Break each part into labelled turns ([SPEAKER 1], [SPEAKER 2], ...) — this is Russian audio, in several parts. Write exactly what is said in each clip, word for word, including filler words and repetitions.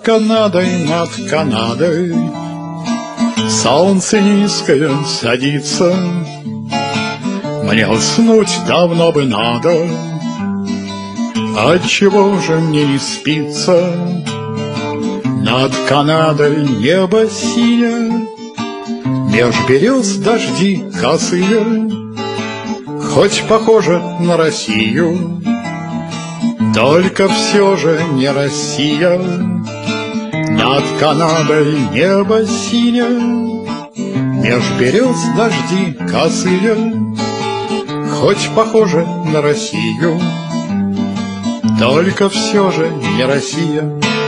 [SPEAKER 1] Канадой, над Канадой солнце низкое садится. Мне уснуть давно бы надо, отчего же мне не спится? Над Канадой небо синее, меж берез дожди косые, хоть похоже на Россию, только все же не Россия. Над Канадой небо синее, меж берез дожди косые, хоть похоже на Россию, только все же не Россия.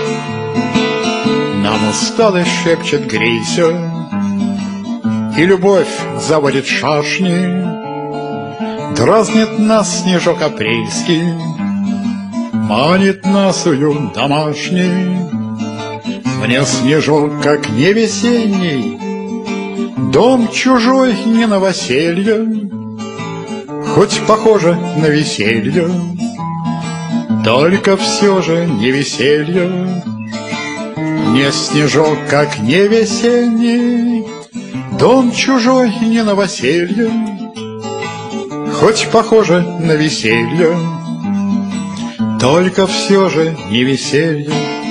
[SPEAKER 1] Нам усталость шепчет грейся, и любовь заводит шашни, дразнит нас снежок апрельский, манит нас уют домашний. Мне снежок, как не весенний, дом чужой не новоселье, хоть похоже на веселье, только все же не веселье. Мне снежок, как не весенний, дом чужой не новоселье, хоть похоже на веселье, только все же не веселье.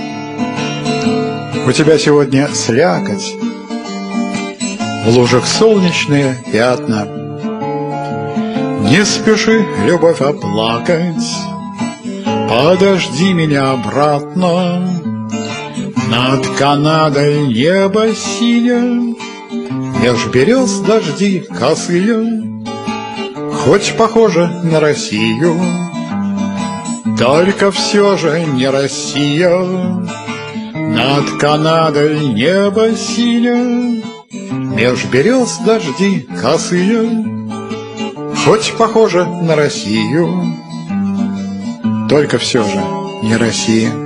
[SPEAKER 1] У тебя сегодня слякоть, в лужах солнечные пятна. Не спеши, любовь, оплакать, подожди меня обратно. Над Канадой небо синее, меж берез дожди косые, хоть похоже на Россию, только все же не Россия. Над Канадой небо синее, меж берез дожди косые, хоть похоже на Россию, только все же не Россия.